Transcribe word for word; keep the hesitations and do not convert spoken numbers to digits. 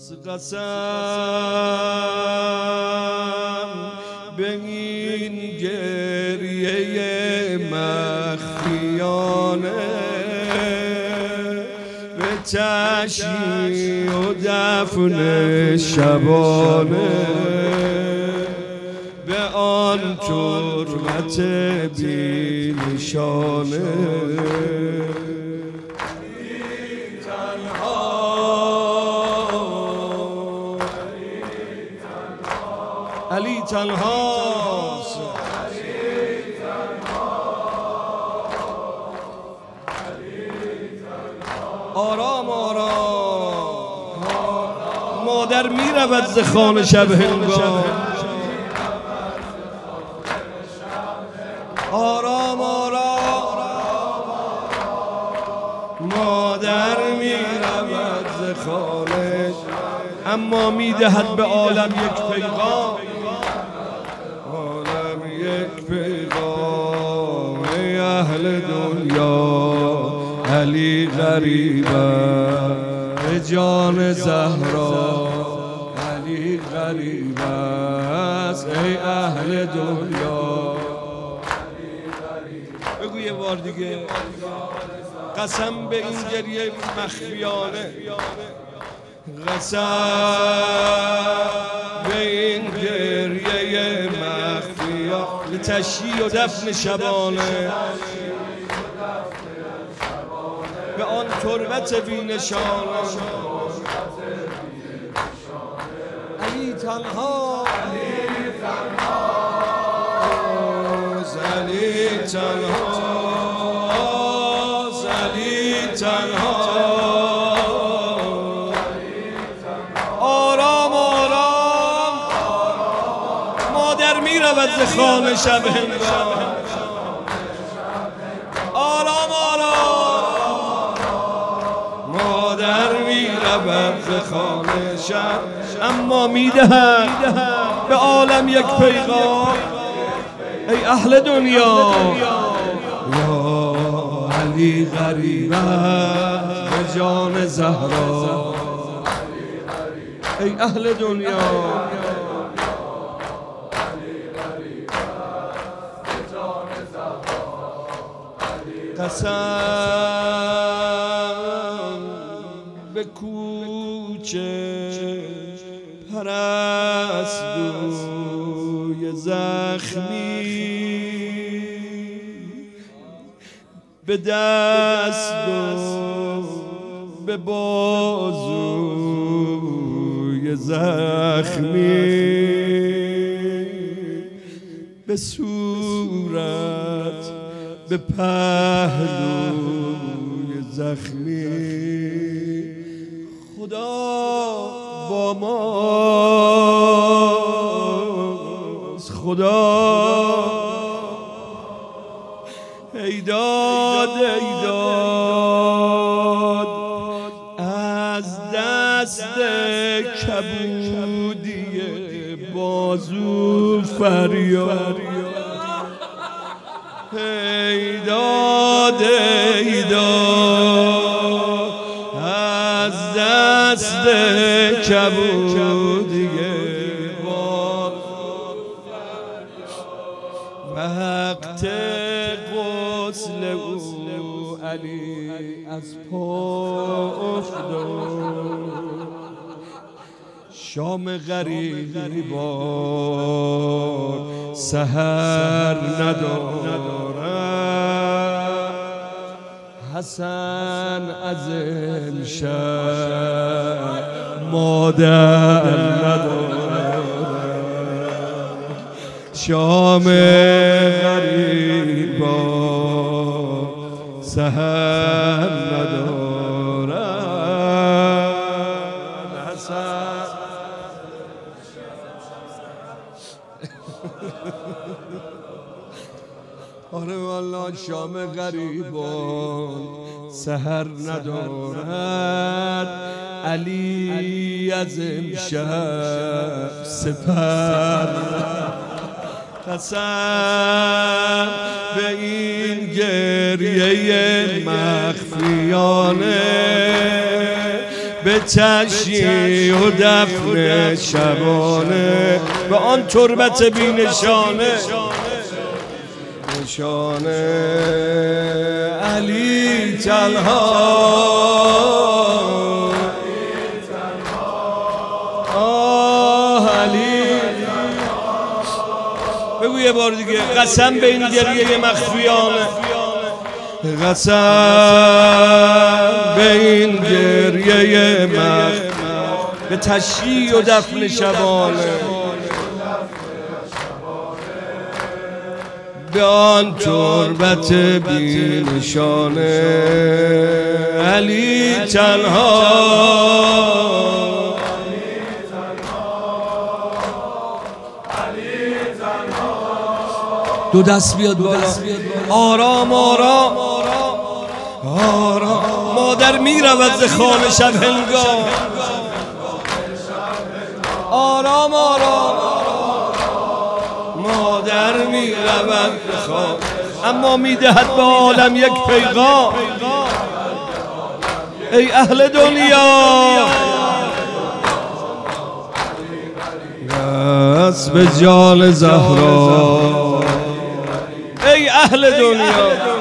قسم به این گریه مخفیانه، به تشییع و دفن شبانه، به آن تربت بی نشانه. علی تنهاست، آرام آرام مادر می رود ز خانه شب هنگام، آرام آرام مادر می رود ز خانه، اما می دهد به عالم یک پیغام، عالم یک پیغام. ای اهل دنیا علی غریب است، جان زهرا علی غریب است. ای اهل دنیا بگو یه بار دیگه. قسم به این گریه مخفیانه، قسم به این گریه مخفیانه، تشییع و دفن شبانه، به آن تربت بی نشانه. علی تنها، علی تنها، علی تنها، آرام آرام مادر می رود ز خانه شب هنگام، آرام آرام مادر می رود ز خانه شب، اما می دهد به عالم یک پیغام. ای اهل دنیا یا علی غریب است، جان زهرا. ای اهل دنیا قسم به کوچه پرستوی زخمی، به دست و به بازوی زخمی، به صورت به پهلوی زخمی. خدا با ماست، خدا ای داد ای داد از دست کبودی بازو فریاد. ای داد ای داد از دست کبودی بازو فریاد. وقت غسل او علی از پا افتاد، شام غریبان سحر ندارد. حسن از امشب مادر ندارد، شام غریبان سحر ندارد. حسن آره والله شام غریبان سحر ندارد. علی از امشب سپر. قسم به این گریه مخفیانه، به به تشییع و دفن شبانه، به آن تربت بی نشانه نشانه علی تنها، آه علی. بگو یه بار دیگه. قسم به این گریه مخفیانه، قسم به این گریه مخفی، به تشییع و دفن شبانه، به آن تربت بی نشانه علی تنها. دو دست بیاد بالا، آرام آرام آرام. مادر می رود ز خانه شب هنگام، آرام آرام. مادر می رود ز خانه، اما می دهد به عالم یک پیغام. ای اهل دنیا دست به جان زهرا، ای اهل دنیا